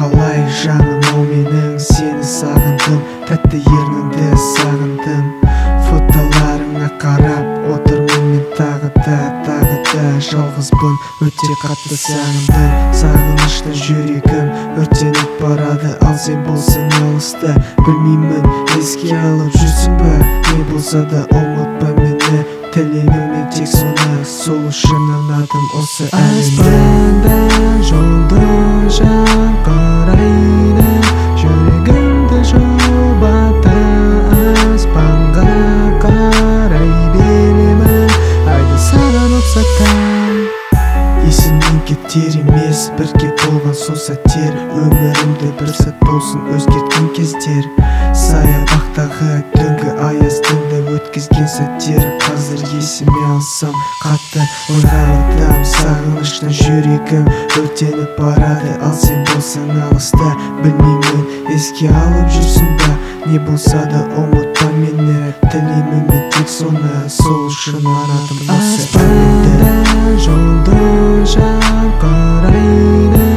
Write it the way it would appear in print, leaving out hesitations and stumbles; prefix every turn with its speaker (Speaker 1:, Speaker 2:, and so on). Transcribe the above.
Speaker 1: қалай жаным ау менің сені сағындым, тәтті ерніңді сағындым. Фотоларыңа қарап отырмын мен тағы да жалғызбын, өте қатты сағындым. Сағыныштан жүрегім өртеніп барады, ал сен болсаң алыста. Білмеймін, еске алып жүрсің бе, не болса да ұмытпа мені. Тілеймін тек соны, сол үшін арнадым осы әнімді.
Speaker 2: Аспандан жұлдыз жарқырайды, жүрегімді жұбатты. Аспанға қарай беремін, айды саған ұқсатам.
Speaker 1: Есімнен кетер емес бірге болған сол сәттер, өмірімді бір сәт болсын өзгерткен кездер. Саябақтағы түнгі аяз түнді өткізген сәттер, қазір есіме алсам қатты ойға батам. Сағыныштан жүрегім өртеніп барады, ал сен болсаң алыста. Білмеймін, еске алып жүрсің ба, не болса да ұмытпа мені. Тілеймін мен тек соны, сол үшін арнадым осы әнімді.
Speaker 2: Аспандан жұлдыз жарқырайды,